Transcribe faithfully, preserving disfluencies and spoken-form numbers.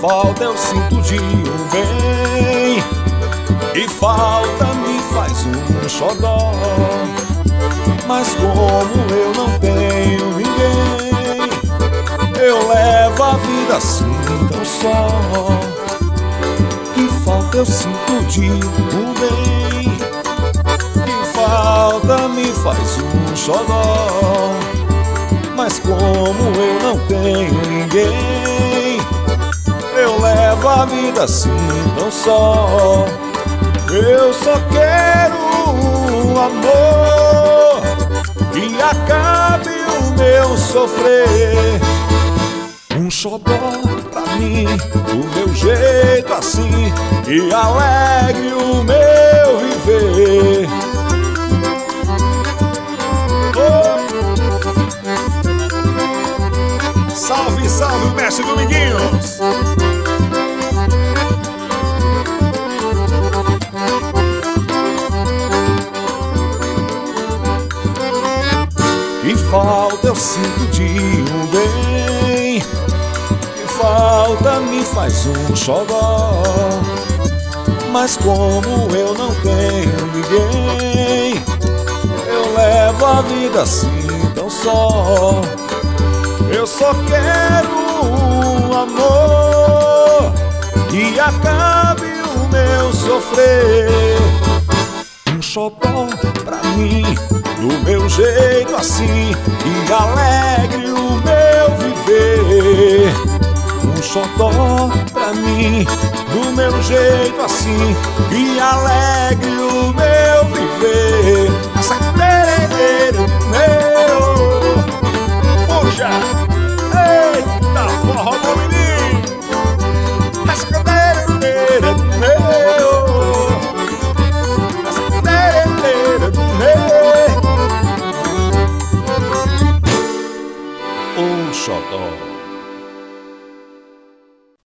falta eu sinto de um bem, e falta me faz um xodó. Mas como eu não tenho ninguém, eu levo a vida assim tão só. Que falta eu sinto de um bem, que falta me faz um xodó. Mas como eu não tenho ninguém, eu levo a vida assim tão só. Eu só quero um amor que acabe o meu sofrer, um xodó pra mim, do meu jeito assim, e alegre o meu viver. Oh! Salve, salve, mestre Dominguinhos! Que falta eu sinto de um bem, que falta me faz um xodó. Mas como eu não tenho ninguém, eu levo a vida assim tão só. Eu só quero um amor que acabe o meu sofrer, um xodó pra mim, do meu jeito assim, e alegre o meu viver. Um xodó pra mim, do meu jeito assim, e alegre o meu viver.